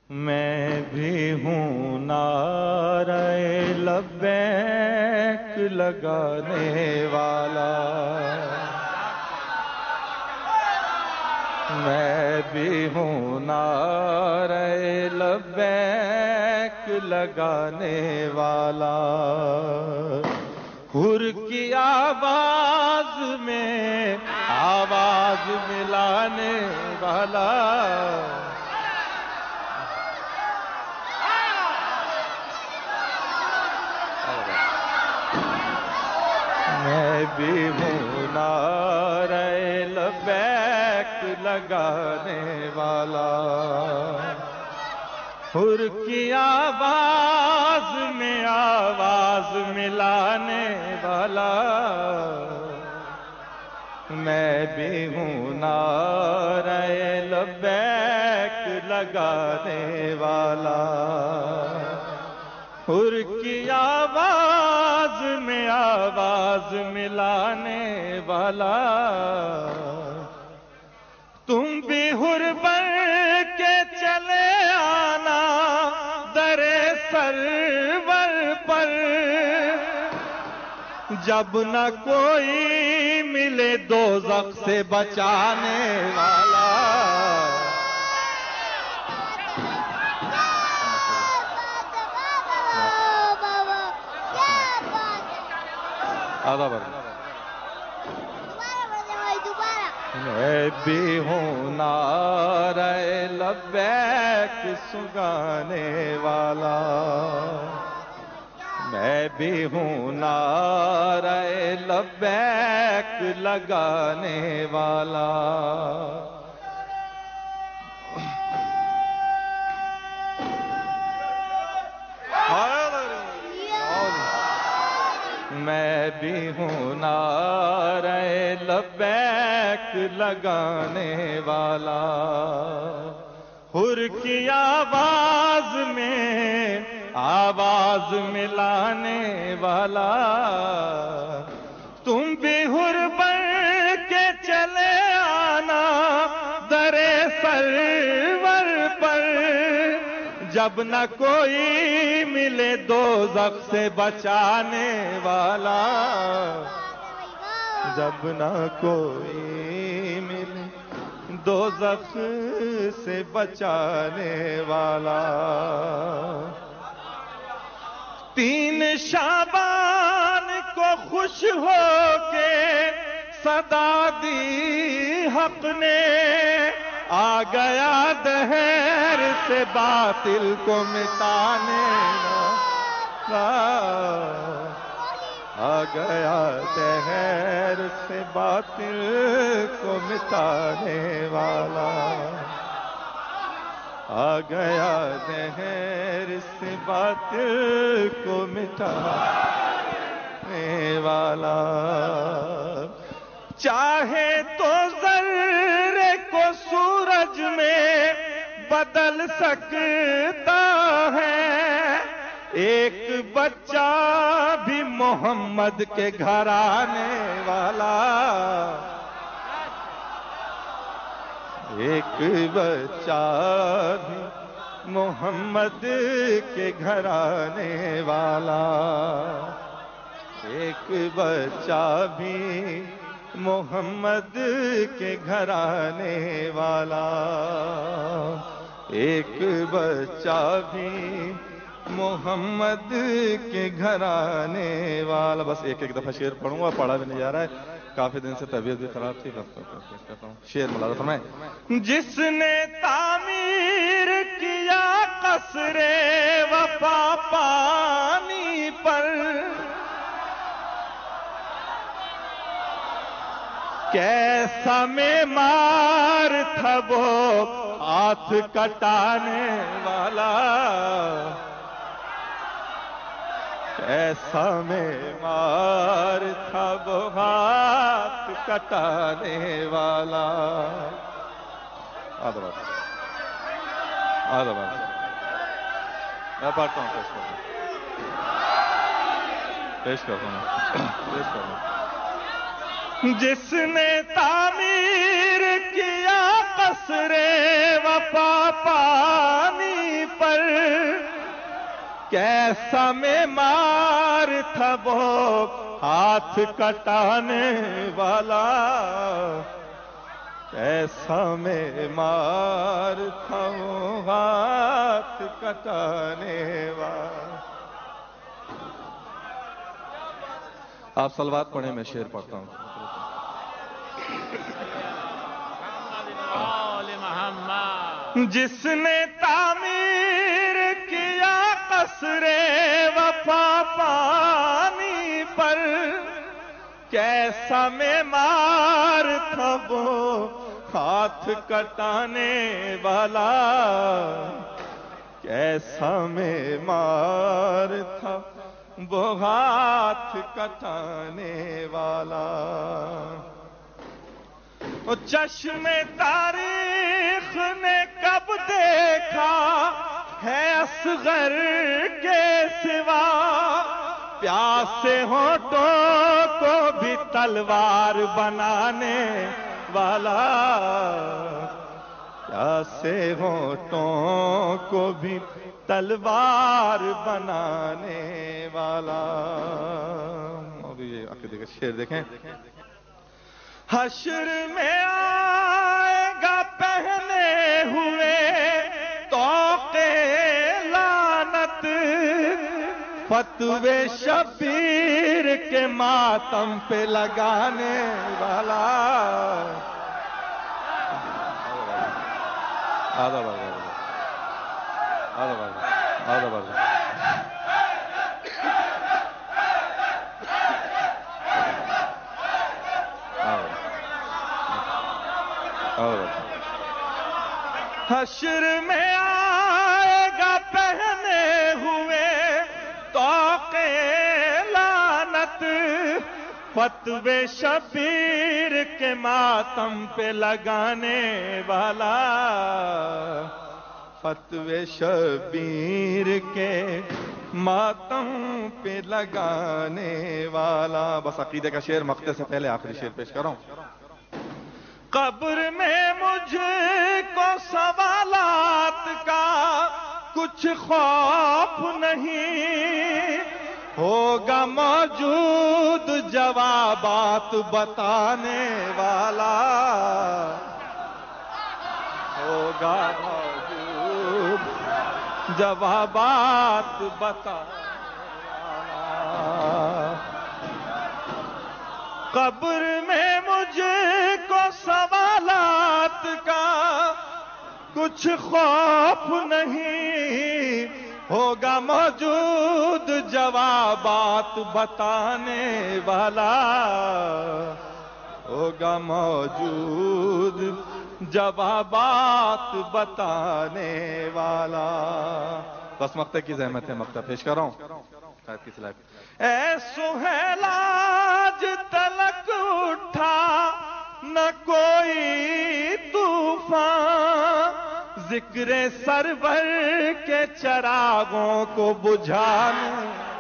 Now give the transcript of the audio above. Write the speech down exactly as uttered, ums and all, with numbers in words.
میں بھی ہوں نعرہ لبیک لگانے والا، میں بھی ہوں نعرہ لبیک لگانے والا، حر کی آواز میں آواز ملانے والا، میں بھی ہوں نعرہ لبیک لگانے والا، حر کی آواز میں آواز ملانے والا، میں بھی ہوں نعرہ لبیک لگانے والا، حر کی آواز میں آواز ملانے والا، تم بھی حر بن کے چلے آنا در سرور پر، جب نہ کوئی ملے دوزخ سے بچانے والا، میں بھی ہوں نعرہ لبیک سگانے والا، میں بھی ہوں نعرہ لبیک لگانے والا، میں بھی ہوں نعرہ لبیک لگانے والا، حر کی آواز میں آواز ملانے والا، تم بھی حر بن کے چلے آنا در سرور پر، جب نہ کوئی ملے دوزخ سے بچانے والا، جب نہ کوئی ملے دوزخ سے بچانے والا، تین شعبان کو خوش ہو کے صدا دی حق نے، آ گیا دہر سے باطل کو مٹانے والا، آ گیا دہر سے باطل کو مٹانے والا، آ گیا دہر سے باطل کو مٹانے والا، چاہے تو ذرے کو سورج میں بدل سکتا ہے، ایک بچہ بھی محمد کے گھر آنے والا، ایک بچہ بھی محمد کے گھر آنے والا، ایک بچہ بھی محمد کے گھر آنے والا، ایک بچہ بھی محمد کے گھر آنے والا۔ بس ایک ایک دفعہ شعر پڑھوں گا، پڑھا بھی نہیں جا رہا ہے، کافی دن سے طبیعت بھی خراب تھی، شعر ملاحظہ فرمائیں۔ جس نے تعمیر کیا قصر وفا پانی پر، کیسا معمار تھا وہ ہاتھ کٹانے والا، کیسا معمار تھا وہ ہاتھ کٹانے والا۔ آدھا بات آدھا بات میں پڑھتا ہوں، پیش کرتا ہوں پیش کرتا ہوں پیش کرتا ہوں جس نے تعمیر کیا قصر وفا پانی کیسا معمار تھا وہ ہاتھ کٹانے والا، کیسا معمار تھا وہ ہاتھ کٹانے والا۔ آپ صلوات پڑھیں، میں شعر پڑھتا ہوں۔ جس نے تعمیر کیا قصر وفا پانی پر، کیسا معمار تھا وہ ہاتھ کٹانے والا، کیسا معمار تھا وہ ہاتھ کٹانے والا۔ چشم تاریخ نے کب دیکھا ہے اصغر کے سوا، پیاسے ہونٹوں کو بھی تلوار بنانے والا، پیاسے ہونٹوں کو بھی تلوار بنانے والا۔ ابھی یہ عقیدے کا شعر دیکھیں۔ حشر میں آئے گا پہنے ہوئے طوق لعنت، فتوے شبیر کے ماتم پہ لگانے والا۔ آدھا بار آدھا بار آدھا بار حشر میں آئے گا پہنے ہوئے طوق لعنت، فتوے شبیر کے ماتم پہ لگانے والا، فتوے شبیر کے ماتم پہ لگانے والا۔ بس عقیدے کا شعر مقطع سے پہلے آخری شعر پیش کروں۔ قبر میں مجھ کو سوالات کا کچھ خوف نہیں، ہوگا موجود جوابات بتانے والا، ہوگا موجود جوابات بتانے والا۔ قبر میں مجھ کو سوالات کا کچھ خوف نہیں، ہوگا موجود جوابات بتانے والا، ہوگا موجود جوابات بتانے والا۔ بس مقطع کی زحمت ہے، مقطع پیش کر رہا ہوں۔ اے سہیل آج تلک اٹھا نہ کوئی طوفان، ذکر سرور کے چراغوں کو بجھانے